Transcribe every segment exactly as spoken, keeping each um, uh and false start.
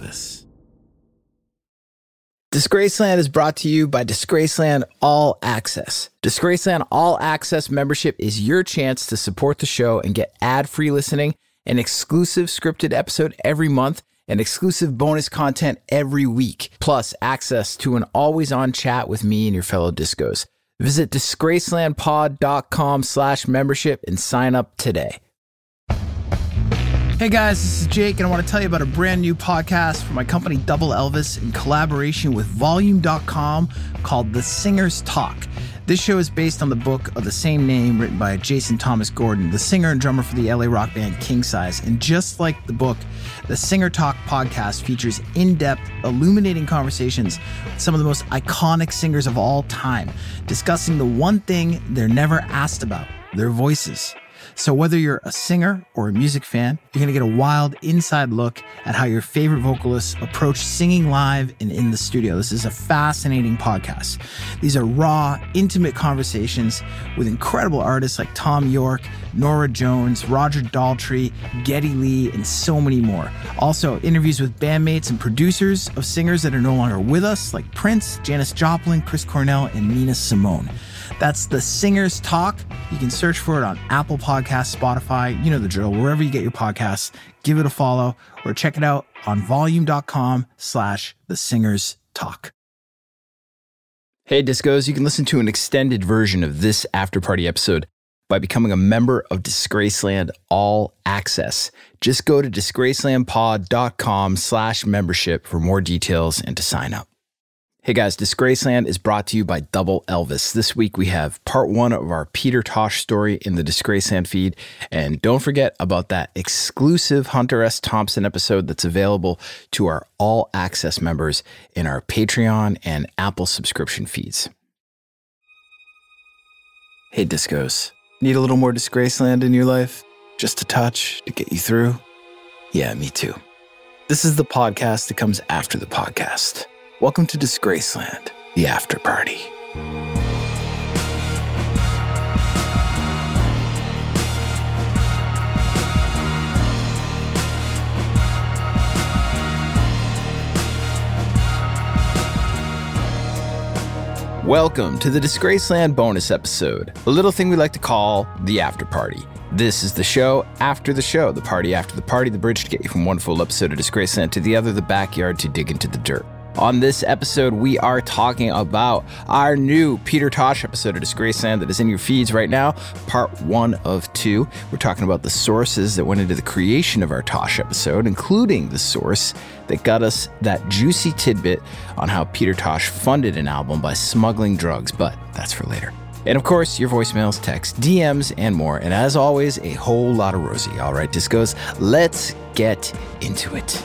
Elvis. Disgraceland is brought to you by Disgraceland All Access. Disgraceland All Access membership is your chance to support the show and get ad-free listening, an exclusive scripted episode every month, and exclusive bonus content every week, plus access to an always-on chat with me and your fellow discos. Visit disgracelandpod.com slash membership and sign up today. Hey guys, this is Jake, and I want to tell you about a brand new podcast from my company Double Elvis in collaboration with volume dot com called The Singer's Talk. This show is based on the book of the same name written by Jason Thomas Gordon, the singer and drummer for the L A rock band King Size. And just like the book, the Singer Talk podcast features in-depth, illuminating conversations with some of the most iconic singers of all time, discussing the one thing they're never asked about, their voices. So whether you're a singer or a music fan, you're going to get a wild inside look at how your favorite vocalists approach singing live and in the studio. This is a fascinating podcast. These are raw, intimate conversations with incredible artists like Thom Yorke, Norah Jones, Roger Daltrey, Geddy Lee, and so many more. Also, interviews with bandmates and producers of singers that are no longer with us, like Prince, Janis Joplin, Chris Cornell, and Nina Simone. That's The Singer's Talk. You can search for it on Apple Podcasts, Spotify, you know the drill, wherever you get your podcasts. Give it a follow or check it out on volume.com slash The Singer's Talk. Hey Discos, you can listen to an extended version of this After Party episode by becoming a member of Disgraceland All Access. Just go to disgracelandpod.com slash membership for more details and to sign up. Hey guys, Disgraceland is brought to you by Double Elvis. This week we have part one of our Peter Tosh story in the Disgraceland feed. And don't forget about that exclusive Hunter S. Thompson episode that's available to our All Access members in our Patreon and Apple subscription feeds. Hey Discos, need a little more Disgraceland in your life? Just a touch to get you through? Yeah, me too. This is the podcast that comes after the podcast. Welcome to Disgraceland, the after party. Welcome to the Disgraceland bonus episode, a little thing we like to call the after party. This is the show after the show, the party after the party, the bridge to get you from one full episode of Disgraceland to the other, the backyard to dig into the dirt. On this episode, we are talking about our new Peter Tosh episode of Disgraceland that is in your feeds right now, part one of two. We're talking about the sources that went into the creation of our Tosh episode, including the source that got us that juicy tidbit on how Peter Tosh funded an album by smuggling drugs, but that's for later. And of course, your voicemails, texts, D Ms, and more. And as always, a whole lot of Rosie. All right, Discos, let's get into it.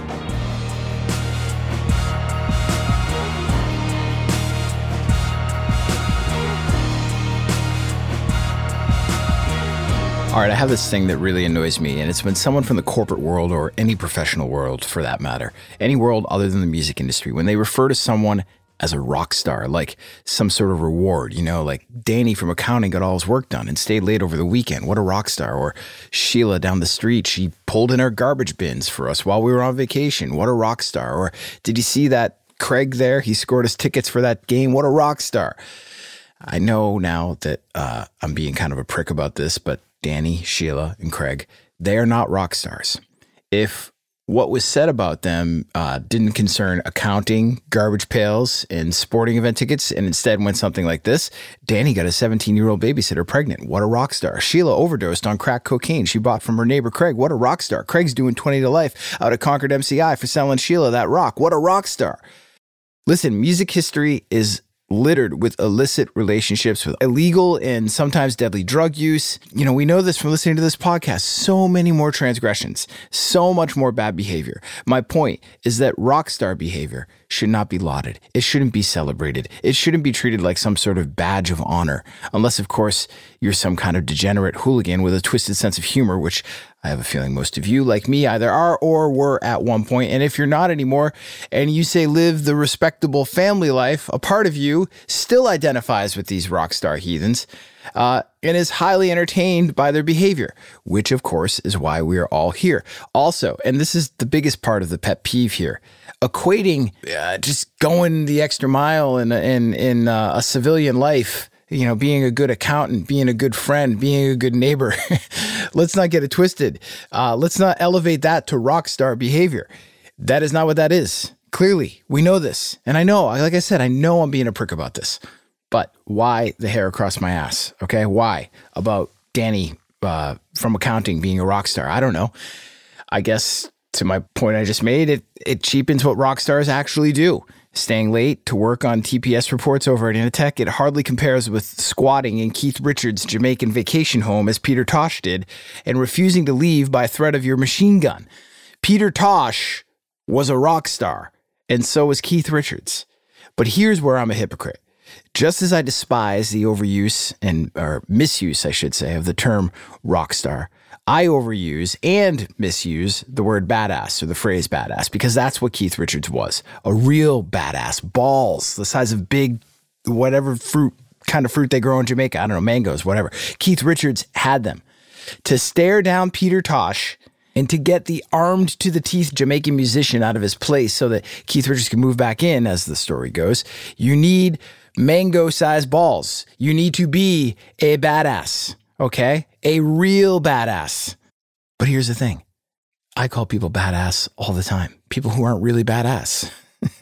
All right, I have this thing that really annoys me, and it's when someone from the corporate world, or any professional world for that matter, any world other than the music industry, when they refer to someone as a rock star, like some sort of reward, you know, like Danny from accounting got all his work done and stayed late over the weekend. What a rock star. Or Sheila down the street, she pulled in our garbage bins for us while we were on vacation. What a rock star. Or did you see that Craig there? He scored us tickets for that game. What a rock star. I know now that uh, I'm being kind of a prick about this, but Danny, Sheila, and Craig, they are not rock stars. If what was said about them uh, didn't concern accounting, garbage pails, and sporting event tickets, and instead went something like this: Danny got a seventeen-year-old babysitter pregnant. What a rock star. Sheila overdosed on crack cocaine she bought from her neighbor Craig. What a rock star. Craig's doing twenty to life out of Concord M C I for selling Sheila that rock. What a rock star. Listen, music history is littered with illicit relationships, with illegal and sometimes deadly drug use. You know, we know this from listening to this podcast. So many more transgressions, so much more bad behavior. My point is that rock star behavior should not be lauded. It shouldn't be celebrated. It shouldn't be treated like some sort of badge of honor, unless, of course, you're some kind of degenerate hooligan with a twisted sense of humor, which I have a feeling most of you, like me, either are or were at one point. And if you're not anymore, and you say live the respectable family life, a part of you still identifies with these rock star heathens. uh, and is highly entertained by their behavior, which of course is why we are all here. Also, and this is the biggest part of the pet peeve here, equating uh, just going the extra mile in, in, in uh, a civilian life, you know, being a good accountant, being a good friend, being a good neighbor. Let's not get it twisted. Uh, let's not elevate that to rock star behavior. That is not what that is. Clearly, we know this. And I know, like I said, I know I'm being a prick about this. But why the hair across my ass? Okay, why? About Danny uh, from accounting being a rock star? I don't know. I guess to my point I just made, it it cheapens what rock stars actually do. Staying late to work on T P S reports over at Initech, it hardly compares with squatting in Keith Richards' Jamaican vacation home as Peter Tosh did, and refusing to leave by threat of your machine gun. Peter Tosh was a rock star, and so was Keith Richards. But here's where I'm a hypocrite. Just as I despise the overuse and or misuse, I should say, of the term rock star, I overuse and misuse the word badass or the phrase badass because that's what Keith Richards was. A real badass. Balls the size of big, whatever fruit, kind of fruit they grow in Jamaica. I don't know, mangoes, whatever. Keith Richards had them. To stare down Peter Tosh and to get the armed to the teeth Jamaican musician out of his place so that Keith Richards can move back in, as the story goes, you need mango-sized balls. You need to be a badass, okay? A real badass. But here's the thing. I call people badass all the time. People who aren't really badass.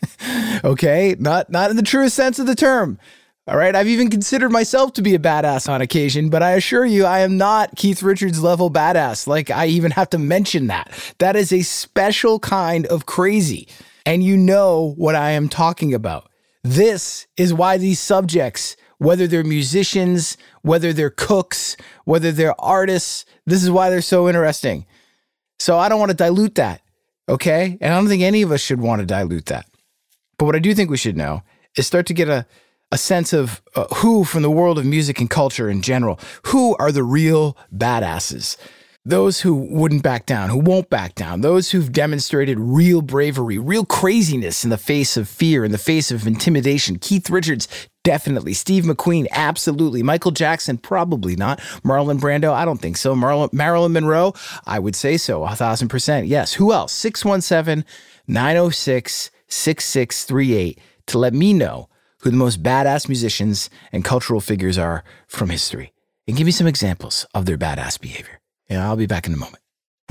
Okay? Not, not in the truest sense of the term. All right? I've even considered myself to be a badass on occasion, but I assure you I am not Keith Richards level badass. Like, I even have to mention that. That is a special kind of crazy. And you know what I am talking about. This is why these subjects, whether they're musicians, whether they're cooks, whether they're artists, this is why they're so interesting. So I don't want to dilute that, okay? And I don't think any of us should want to dilute that. But what I do think we should know is start to get a, a sense of uh, who from the world of music and culture in general, who are the real badasses. Those who wouldn't back down, who won't back down, those who've demonstrated real bravery, real craziness in the face of fear, in the face of intimidation. Keith Richards, definitely. Steve McQueen, absolutely. Michael Jackson, probably not. Marlon Brando, I don't think so. Marlon, Marilyn Monroe, I would say so, a thousand percent. Yes. Who else? six one seven, nine oh six, six six three eight to let me know who the most badass musicians and cultural figures are from history. And give me some examples of their badass behavior. Yeah, I'll be back in a moment.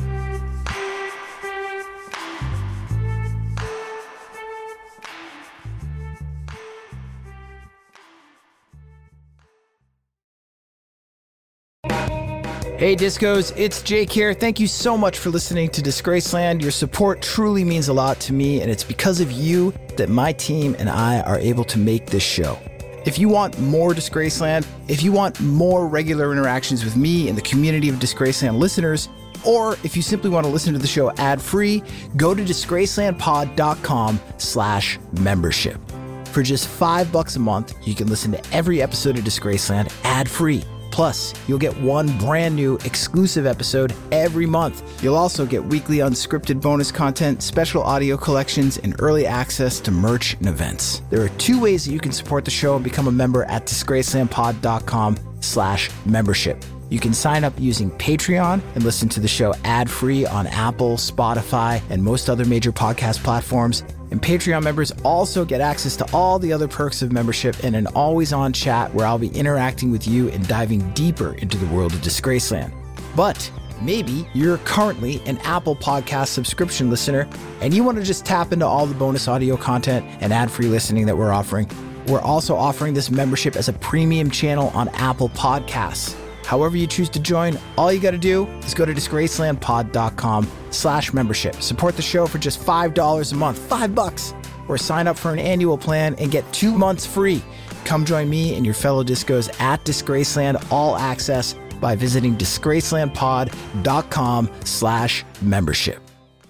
Hey Discos, it's Jake here. Thank you so much for listening to Disgraceland. Your support truly means a lot to me, and it's because of you that my team and I are able to make this show. If you want more Disgraceland, if you want more regular interactions with me and the community of Disgraceland listeners, or if you simply want to listen to the show ad-free, go to disgracelandpod.com slash membership. For just five bucks a month, you can listen to every episode of Disgraceland ad-free. Plus, you'll get one brand new exclusive episode every month. You'll also get weekly unscripted bonus content, special audio collections, and early access to merch and events. There are two ways that you can support the show and become a member at disgracelandpod.com slash membership. You can sign up using Patreon and listen to the show ad-free on Apple, Spotify, and most other major podcast platforms. And Patreon members also get access to all the other perks of membership and an always-on chat where I'll be interacting with you and diving deeper into the world of Disgraceland. But maybe you're currently an Apple Podcast subscription listener and you want to just tap into all the bonus audio content and ad-free listening that we're offering. We're also offering this membership as a premium channel on Apple Podcasts. However you choose to join, all you got to do is go to disgracelandpod.com slash membership. Support the show for just five dollars a month, five bucks, or sign up for an annual plan and get two months free. Come join me and your fellow discos at Disgraceland All Access by visiting disgracelandpod.com slash membership.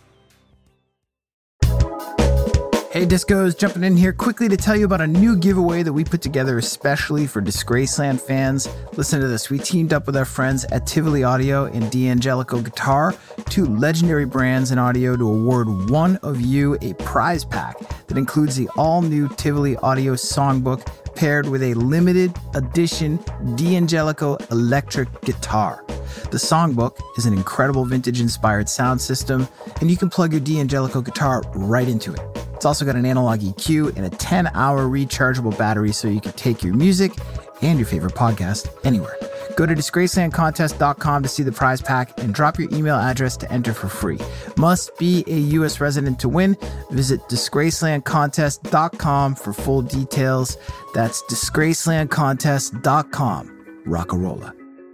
Hey Discos, jumping in here quickly to tell you about a new giveaway that we put together especially for Disgraceland fans. Listen to this. We teamed up with our friends at Tivoli Audio and D'Angelico Guitar, two legendary brands in audio, to award one of you a prize pack that includes the all-new Tivoli Audio Songbook paired with a limited edition D'Angelico electric guitar. The Songbook is an incredible vintage-inspired sound system, and you can plug your D'Angelico guitar right into it. It's also got an analog E Q and a ten-hour rechargeable battery so you can take your music and your favorite podcast anywhere. Go to disgraceland contest dot com to see the prize pack and drop your email address to enter for free. Must be a U S resident to win. Visit disgraceland contest dot com for full details. That's disgraceland contest dot com. Rockarola.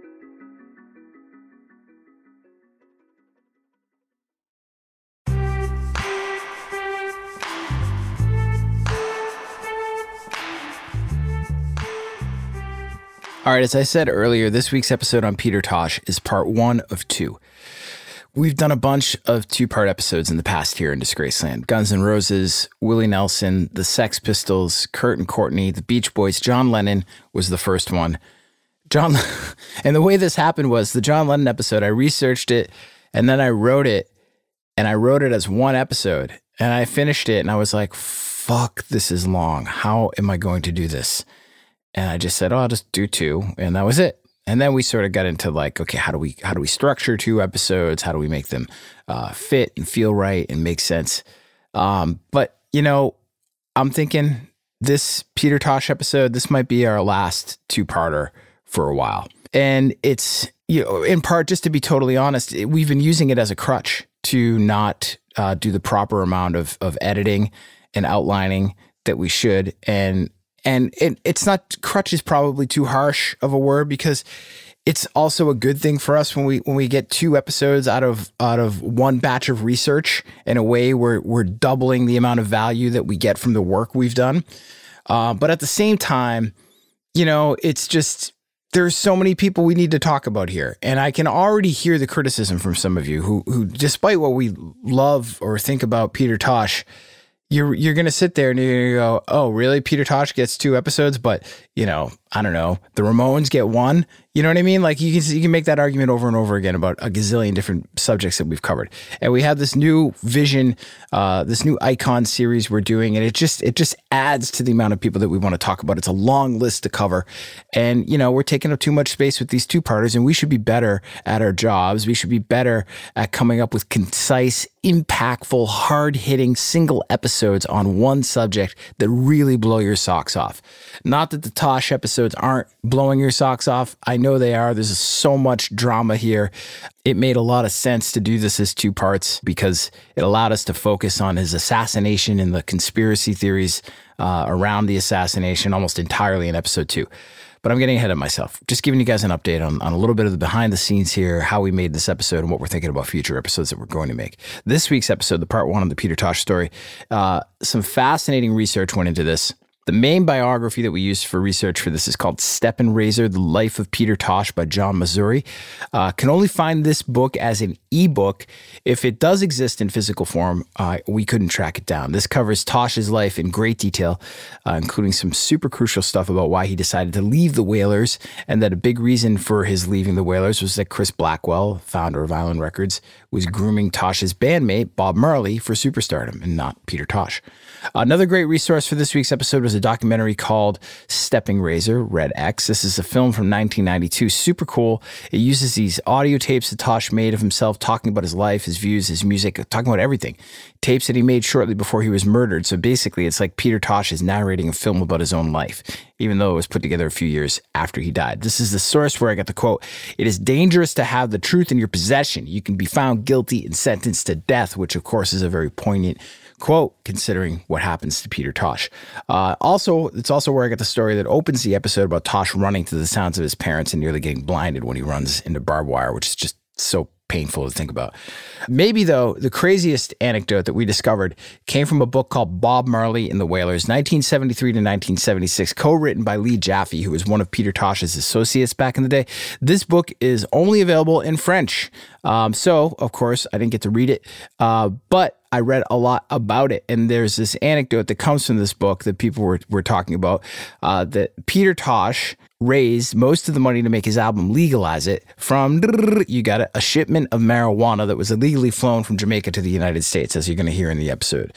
All right, as I said earlier, this week's episode on Peter Tosh is part one of two. We've done a bunch of two-part episodes in the past here in Disgraceland. Guns N' Roses, Willie Nelson, the Sex Pistols, Kurt and Courtney, the Beach Boys. John Lennon was the first one. John, and the way this happened was the John Lennon episode, I researched it, and then I wrote it, and I wrote it as one episode, and I finished it, and I was like, fuck, this is long. How am I going to do this? And I just said, oh, I'll just do two. And that was it. And then we sort of got into like, okay, how do we how do we structure two episodes? How do we make them uh, fit and feel right and make sense? Um, but, you know, I'm thinking this Peter Tosh episode, this might be our last two-parter for a while. And it's, you know, in part, just to be totally honest, we've been using it as a crutch to not uh, do the proper amount of of editing and outlining that we should. And And it, it's not, crutch is probably too harsh of a word because it's also a good thing for us when we when we get two episodes out of out of one batch of research. In a way, we're, we're doubling the amount of value that we get from the work we've done. Uh, but at the same time, you know, it's just, there's so many people we need to talk about here. And I can already hear the criticism from some of you who, who despite what we love or think about Peter Tosh, You're you're gonna sit there and you're gonna go, oh, really? Peter Tosh gets two episodes, but you know, I don't know, the Ramones get one. You know what I mean? Like you can you can make that argument over and over again about a gazillion different subjects that we've covered. And we have this new vision, uh, this new icon series we're doing, and it just it just adds to the amount of people that we want to talk about. It's a long list to cover, and you know we're taking up too much space with these two-parters, and we should be better at our jobs. We should be better at coming up with concise, impactful, hard-hitting single episodes on one subject that really blow your socks off. Not that the Tosh episodes aren't blowing your socks off. I know they are. There's so much drama here. It made a lot of sense to do this as two parts because it allowed us to focus on his assassination and the conspiracy theories uh, around the assassination almost entirely in episode two. But I'm getting ahead of myself. Just giving you guys an update on, on a little bit of the behind the scenes here, how we made this episode and what we're thinking about future episodes that we're going to make. This week's episode, the part one of the Peter Tosh story, uh, some fascinating research went into this. The main biography that we used for research for this is called Step and Razor, The Life of Peter Tosh by John Mazuri. Uh, can only find this book as an ebook. If it does exist in physical form, uh, we couldn't track it down. This covers Tosh's life in great detail, uh, including some super crucial stuff about why he decided to leave the Wailers, and that a big reason for his leaving the Wailers was that Chris Blackwell, founder of Island Records, was grooming Tosh's bandmate, Bob Marley, for superstardom and not Peter Tosh. Another great resource for this week's episode was a documentary called Stepping Razor, Red X. This is a film from nineteen ninety-two. Super cool. It uses these audio tapes that Tosh made of himself talking about his life, his views, his music, talking about everything. Tapes that he made shortly before he was murdered. So basically, it's like Peter Tosh is narrating a film about his own life, even though it was put together a few years after he died. This is the source where I got the quote, "It is dangerous to have the truth in your possession. You can be found guilty and sentenced to death," which of course is a very poignant quote, considering what happens to Peter Tosh. Uh, also, it's also where I get the story that opens the episode about Tosh running to the sounds of his parents and nearly getting blinded when he runs into barbed wire, which is just so painful to think about. Maybe, though, the craziest anecdote that we discovered came from a book called Bob Marley and the Wailers, nineteen seventy-three to nineteen seventy-six, co-written by Lee Jaffe, who was one of Peter Tosh's associates back in the day. This book is only available in French. Um, so, of course, I didn't get to read it, uh, but I read a lot about it. And there's this anecdote that comes from this book that people were, were talking about, uh, that Peter Tosh raised most of the money to make his album Legalize It from, you got it, a shipment of marijuana that was illegally flown from Jamaica to the United States, as you're going to hear in the episode.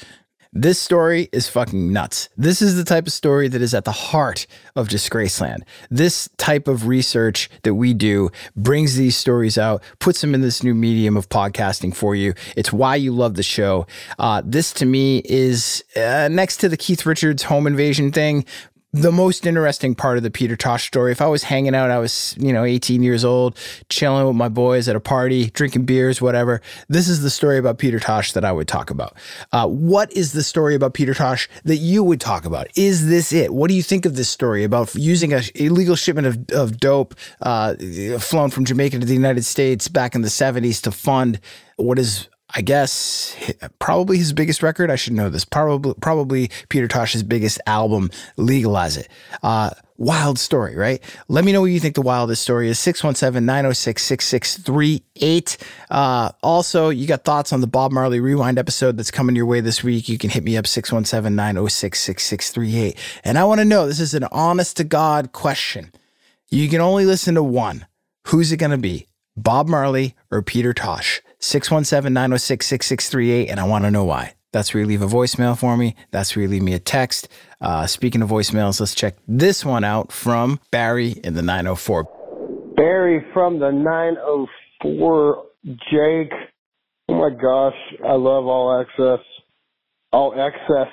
This story is fucking nuts. This is the type of story that is at the heart of Disgraceland. This type of research that we do brings these stories out, puts them in this new medium of podcasting for you. It's why you love the show. Uh, this to me is uh, next to the Keith Richards home invasion thing, the most interesting part of the Peter Tosh story. If I was hanging out, I was, you know, eighteen years old, chilling with my boys at a party, drinking beers, whatever. This is the story about Peter Tosh that I would talk about. Uh, what is the story about Peter Tosh that you would talk about? Is this it? What do you think of this story about using an illegal shipment of, of dope uh, flown from Jamaica to the United States back in the seventies to fund what is, I guess, probably his biggest record? I should know this. Probably, probably Peter Tosh's biggest album, Legalize It. Uh, wild story, right? Let me know what you think the wildest story is. six one seven, nine oh six, six six three eight. Uh, also, you got thoughts on the Bob Marley Rewind episode that's coming your way this week. You can hit me up, six one seven, nine oh six, six six three eight. And I want to know, this is an honest to God question. You can only listen to one. Who's it going to be? Bob Marley or Peter Tosh? six one seven, nine oh six, six six three eight, and I want to know why. That's where you leave a voicemail for me. That's where you leave me a text. Uh, speaking of voicemails, let's check this one out from Barry in the nine oh four. Barry from the nine oh four. Jake. Oh my gosh, I love All Access. All Access.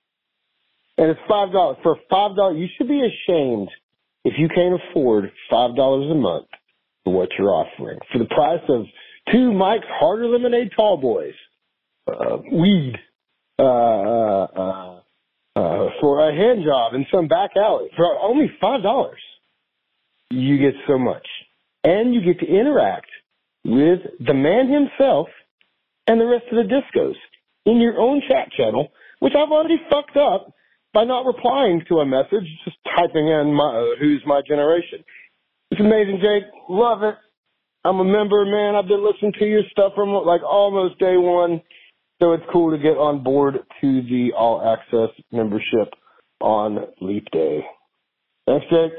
And it's five dollars. For five dollars, you should be ashamed if you can't afford five dollars a month for what you're offering. For the price of two Mike's Harder Lemonade Tall Boys, uh, weed, uh, uh, uh, uh, for a hand job in some back alley for only five dollars. You get so much. And you get to interact with the man himself and the rest of the discos in your own chat channel, which I've already fucked up by not replying to a message, just typing in my, uh, who's my generation. It's amazing, Jake. Love it. I'm a member, man. I've been listening to your stuff from like almost day one. So it's cool to get on board to the All Access membership on Leap Day. Thanks, Jake.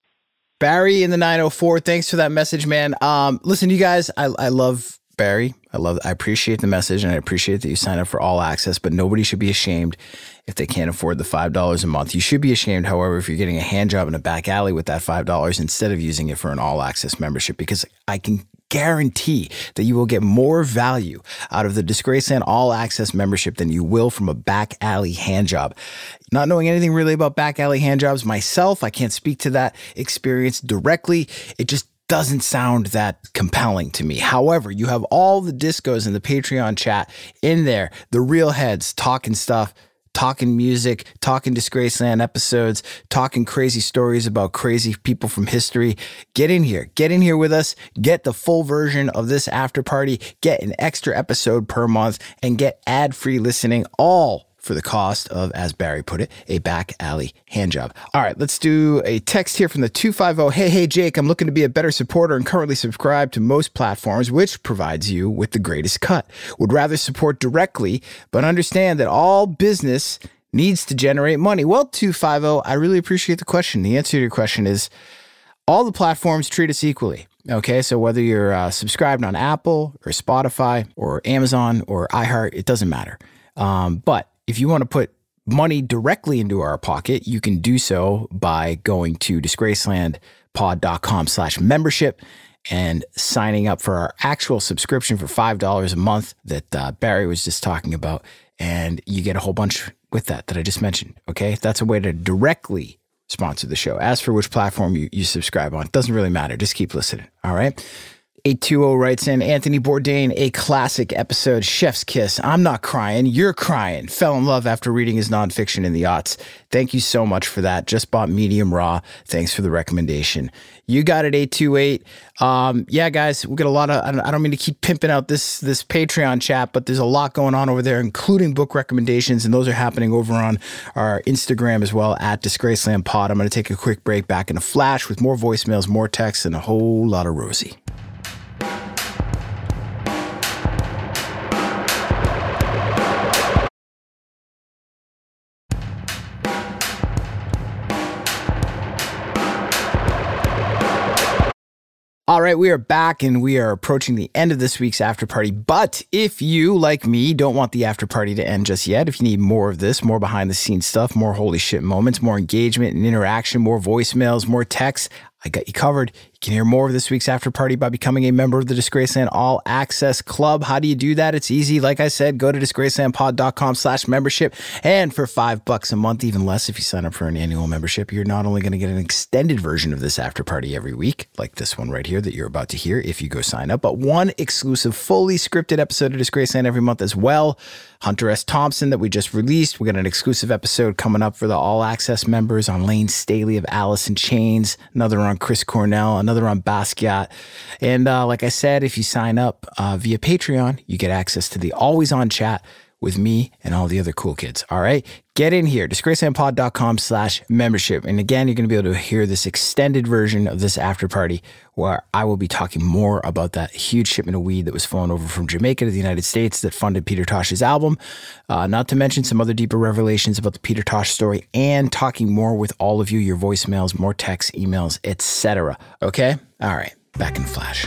Barry in the nine oh four. Thanks for that message, man. Um, listen, you guys, I, I love Barry. I love, I appreciate the message, and I appreciate that you sign up for All Access, but nobody should be ashamed if they can't afford the five dollars a month. You should be ashamed, however, if you're getting a hand job in a back alley with that five dollars instead of using it for an All Access membership, because I can guarantee that you will get more value out of the Disgraceland All Access membership than you will from a back alley hand job. Not knowing anything really about back alley hand jobs myself, I can't speak to that experience directly. It just doesn't sound that compelling to me. However, you have all the discos in the Patreon chat in there, the real heads talking stuff, talking music, talking Disgraceland episodes, talking crazy stories about crazy people from history. Get in here. Get in here with us. Get the full version of this after party. Get an extra episode per month and get ad-free listening, all for the cost of, as Barry put it, a back alley hand job. All right, let's do a text here from the two five zero. Hey, hey, Jake, I'm looking to be a better supporter and currently subscribed to most platforms, which provides you with the greatest cut. Would rather support directly, but understand that all business needs to generate money. Well, two five zero, I really appreciate the question. The answer to your question is all the platforms treat us equally. Okay, so whether you're uh, subscribed on Apple or Spotify or Amazon or iHeart, it doesn't matter. Um, but if you want to put money directly into our pocket, you can do so by going to disgracelandpod.com slash membership and signing up for our actual subscription for five dollars a month that uh, Barry was just talking about. And you get a whole bunch with that that I just mentioned. Okay, that's a way to directly sponsor the show. As for which platform you, you subscribe on, it doesn't really matter. Just keep listening. All right. eight two zero writes in, Anthony Bourdain, a classic episode, Chef's Kiss. I'm not crying. You're crying. Fell in love after reading his nonfiction in the aughts. Thank you so much for that. Just bought medium raw. Thanks for the recommendation. You got it, eight two eight. Um, yeah, guys, we got a lot of, I don't, I don't mean to keep pimping out this, this Patreon chat, but there's a lot going on over there, including book recommendations. And those are happening over on our Instagram as well, at Disgraceland Pod. I'm going to take a quick break, back in a flash with more voicemails, more texts, and a whole lot of Rosie. All right, we are back and we are approaching the end of this week's after party. But if you, like me, don't want the after party to end just yet, if you need more of this, more behind the scenes stuff, more holy shit moments, more engagement and interaction, more voicemails, more texts, I got you covered. You can hear more of this week's after party by becoming a member of the Disgraceland All Access Club. How do you do that? It's easy. Like I said, go to disgracelandpod.com slash membership. And for five bucks a month, even less if you sign up for an annual membership, you're not only going to get an extended version of this after party every week, like this one right here that you're about to hear if you go sign up, but one exclusive, fully scripted episode of Disgraceland every month as well. Hunter S. Thompson that we just released. We got an exclusive episode coming up for the All Access members on Lane Staley of Alice in Chains, another on Chris Cornell, another on Basquiat. And uh, like I said, if you sign up uh, via Patreon, you get access to the Always On chat with me and all the other cool kids. All right, get in here, disgracelandpod.com slash membership. And again, you're going to be able to hear this extended version of this after party where I will be talking more about that huge shipment of weed that was flown over from Jamaica to the United States that funded Peter Tosh's album. Uh, not to mention some other deeper revelations about the Peter Tosh story and talking more with all of you, your voicemails, more texts, emails, et cetera. Okay? All right, back in Flash.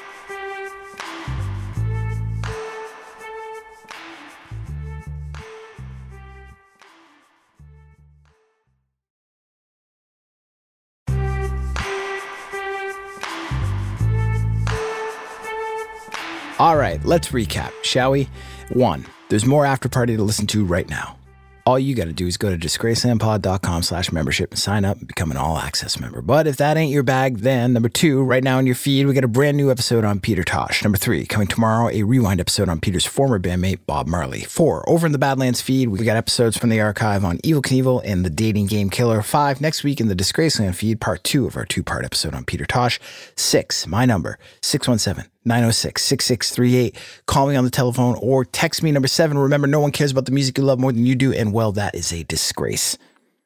All right, let's recap, shall we? One, there's more after party to listen to right now. All you got to do is go to disgracelandpod.com slash membership and sign up and become an all access member. But if that ain't your bag, then number two, right now in your feed, we got a brand new episode on Peter Tosh. Number three, coming tomorrow, a rewind episode on Peter's former bandmate, Bob Marley. Four, over in the Badlands feed, we got episodes from the archive on Evel Knievel and the Dating Game Killer. Five, next week in the Disgraceland feed, part two of our two-part episode on Peter Tosh. Six, my number, six one seven, nine oh six, six six three eight. Call me on the telephone or text me. Number seven, remember, no one cares about the music you love more than you do, and well, that is a disgrace.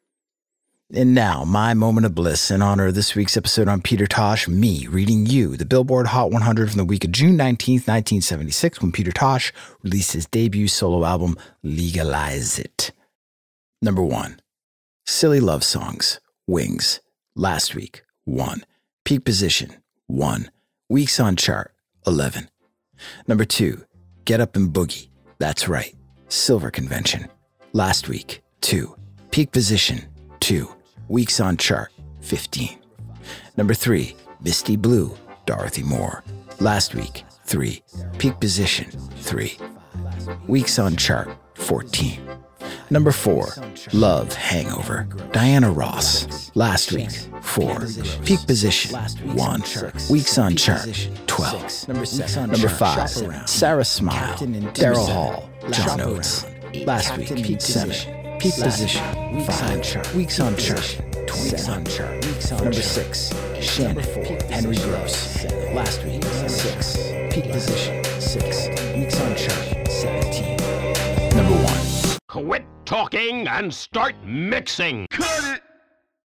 And now, my moment of bliss in honor of this week's episode on Peter Tosh, me reading you the Billboard Hot one hundred from the week of June nineteenth, nineteen seventy-six, when Peter Tosh released his debut solo album, Legalize It. Number one, Silly Love Songs, Wings. Last week, one. Peak Position, one. Weeks on Chart, eleven. Number two, Get Up and Boogie. That's right, Silver Convention. Last week, two. Peak Position, two. Weeks on Chart, fifteen. Number three, Misty Blue, Dorothy Moore. Last week, three. Peak Position, three. Weeks on Chart, fourteen. Number four, Love Hangover, Diana Ross. Last week, four. Peak Position, one. Weeks on Chart, twelve. Number five, Sarah Smile, Daryl Hall, John Oates. Last week, seven. Peak Position, five. Weeks on Chart, twenty-one. Number six, Shannon, Henry Gross. Last week, six. Peak Position, six. Weeks on Chart, seventeen. Number one. Quit talking and start mixing.